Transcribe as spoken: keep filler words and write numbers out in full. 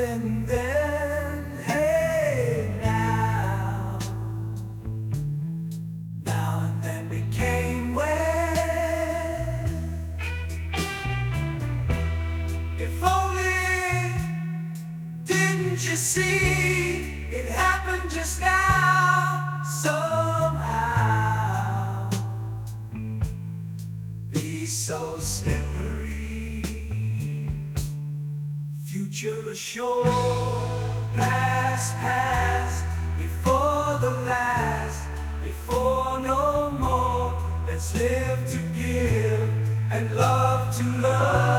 then, then, hey, now. Now and then became when. If only, didn't you see, it happened just now, somehow. Be so slippery, future assured, past, past, before the last, before no more. Let's live to give and love to love.